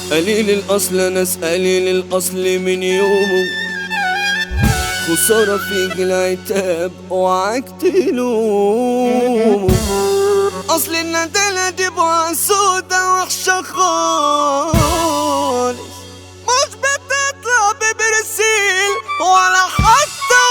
قليل الأصل ناس قليل الأصل من يومه، خسارة فيك العتاب اوعاك تلومه. أصل الندالة دي بقى سودا وحشة خالص، مش بتطلع ببرسيل ولا حتى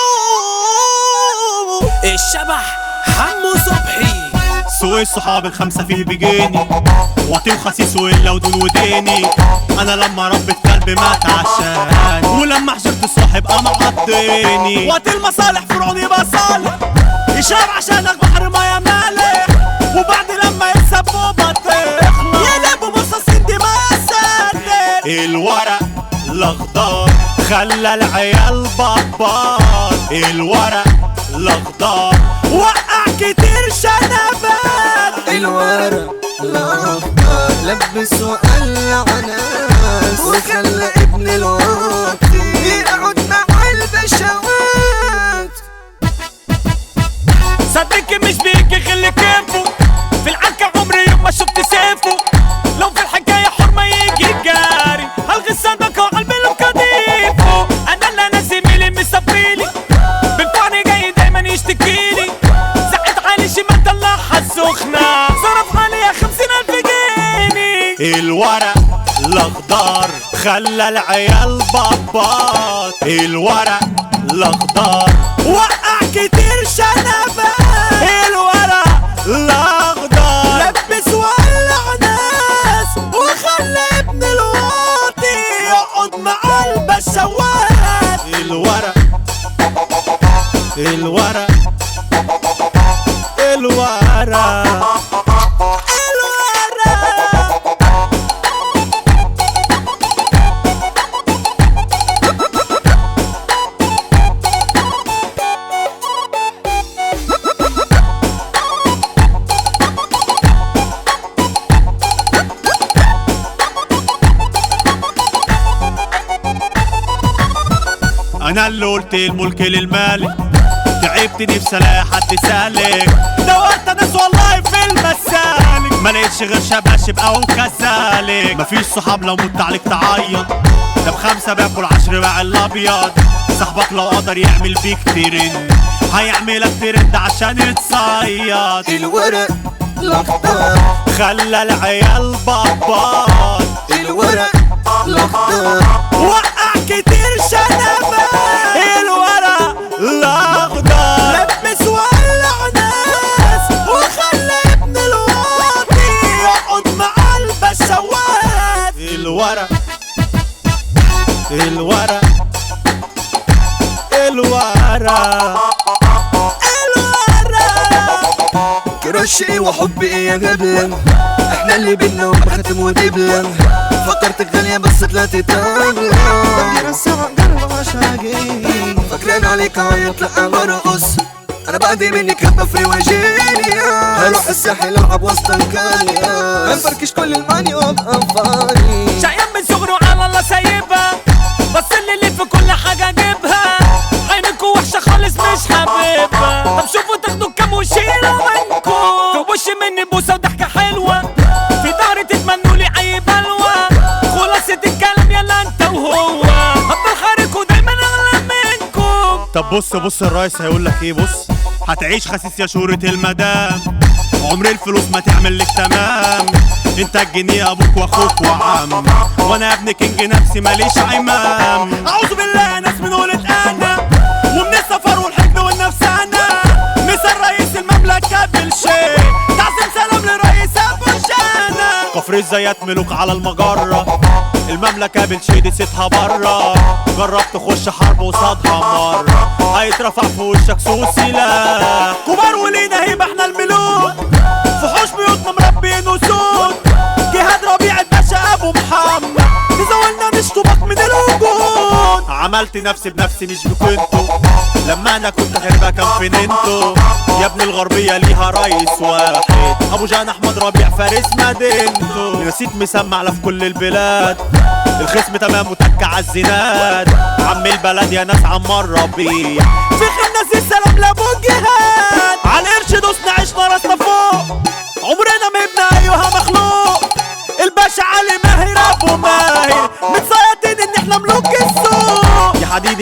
الشبح حمو صبحي. سوق الصحاب الخمسة فيه بيجيني، واطي وخسيس وإلا ودون وديني. أنا لما ربيت كلبي مات عشان، ولما حجرت الصاحب قام عضيني. وقت المصالح فرعوني بصالح، يشرب عشانك بحر ميا مالح، وبعد لما يكسبوا بطيخ يقلبوا مصاصين دماء سالك. الورق الأخضر خلى العيال بطال، الورق الأخضر وقع كتير شنبات. الورق الأخضر لبس وقلع ناس، وخلى ابن الواطي يقعد مع البشوات. صدقني مش بيجي غير كيفه، في العركة عمري يوم ما شفت سيفه. لو في الحكاية حرمة يجي جاري، هلغي صدقه وقلبي له كديفه. أنا اللي أنا زميلي مسافريلي، بنفعني جاي دايما يشتكيلي. زعت علي شمال طلعها السخنة، صرف عليها 50,000 جنيه. الورق الأخضر خلى العيال بابات، الورق الأخضر وقع كتير شنبات. الورق الأخضر لبس وولع ناس، وخلى ابن الواطي يقعد مع البشوات. الورق الورق الورق أنا اللي قلت الملك للمالك، تعبت نفسي الاقي حد سالك. دورت ناس والله في المسالك، ما لقيتش غير شباشب او كذلك. مفيش صحاب لو مت عليك تعيط، ده ب5 باكل 10 باع الابيض. صاحبك لو قدر يعمل بيك ترند، هيعملك ترند عشان يتصيد. الورق الأخضر خلى العيال بابات، الورق الأخضر وقع كتير شنبات. الورق الأخضر لبس وولع ناس، وخلى ابن الواطي يقعد مع البشوات. الورق الورق الورق كراش ايه وحب ايه يا جبلة، احنا اللي بينا وبختم ودبلة. فكرتك غالية بس طلعت تغلى، دايرة الساعة قربة مش هجي. فاكرين عليك عيط لأ برقص، انا بعدي منك هبقى فري وجينيا. هروح الساحل العب وسط الكالية، هنفركش كل الماني وابقى فاني. شقيان من صغره على الله سايبها، بس اللي في كل حاجة جيبها. عينكوا وحشة خالص مش حبيبها، طب شوفوا تاخدوا كام وشيلة منكوا. في وش مني بوسة وضحكة حلوة، في ظهري تتمنوا لي أي بلوى. خلاصة الكلام يلا انت وهو، هفضل حاركوا دايما أغلى منكم. طب بص الرئيس هيقولك ايه. بص هتعيش خسيس يا شهرة المدام، عمر الفلوس ما تعمل لك تمام. انت الجنيه ابوك واخوك وعم، وانا ابن كينج نفسي ماليش عمام. اعوذ بالله ناس من قولة انا، ومن السفر والحقد والنفسانة. مثل رئيس المملكة بالشيء، تعظيم سلام لرئيس ابو شانة. كفر الزيات ملوك على المجرة، المملكة بالشيء ستها برا. جربت تخش حرب وصادها مرة، هيترفع في وشك سوق سلاح. كبار ولينا هيبة احنا الملوك، في حوش بيوتنا مربيين وسود. جهاد ربيع الباشا ابو محمد، نزولنا نشطبك من الوجود. عملت نفسي بنفسي مش بكنتو، لما انا كنت غريبة كان فين انتو. يا ابن الغربية ليها رئيس واحد، ابو جان احمد ربيع فارس مدينته. نسيت مسمع في كل البلاد، الخصم تمام وتك عالزناد. عم البلد يا ناس عمار ربيع، في خلنا السلام لابو الجهاد. عالقرش دوسنا عشنا راسنا فوق، عمرنا ما هبنا ايها مخلوق. الباشا علي ماهر ابو مال،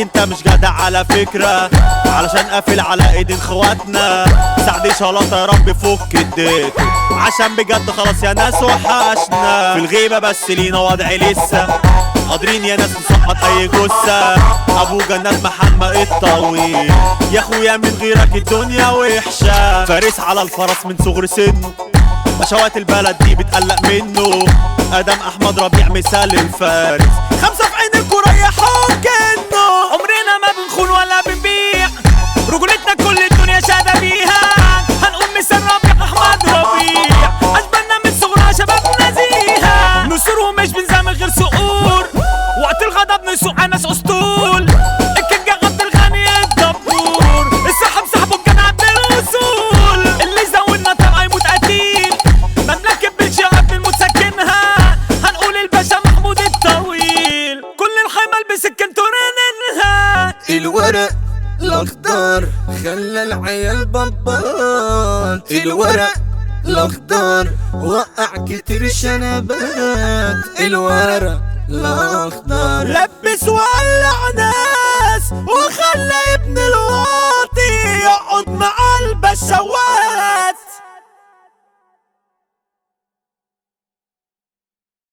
انت مش جدع على فكرة، علشان قافل على ايدين خواتنا. سعدي شلاطة يا رب فك الديك، عشان بجد خلاص يا ناس وحشنا. في الغيبة بس لينا وضع لسه، قادرين يا ناس نسقط اي جثة. ابو جنات محمد الطويل، يا اخويا من غيرك الدنيا وحشة. فارس على الفرس من صغر سنه، بشوات البلد دي بتقلق منه. ادم احمد ربيع مثال الفارس، 5 في عين الكورة يحوك انه. عمرنا ما بنخون ولا بنبيع، رجولتنا كل الدنيا شادة بيها. هنقول مثال ربيع احمد ربيع، اشبالنا من صغرها شباب نزيهة. نسور ومش بنزامل غير صقور، وقت الغضب نسوق على ناس اسطول. الكينج عبد الغني الدبور، السحب سحبه كان عبد الوصول. اللي زودنا طبعا يموت قتيل، مملكة بالشعب بنموت سكنها. هنقول الباشا محمود الطويل، كل الحمل بسكنته رننها. الورق الاخضر خلى العيال بابات، الورق الاخضر وقع كتير شنبات. الورق الاخضر لبس وقلع ناس وخلى ابن الوطن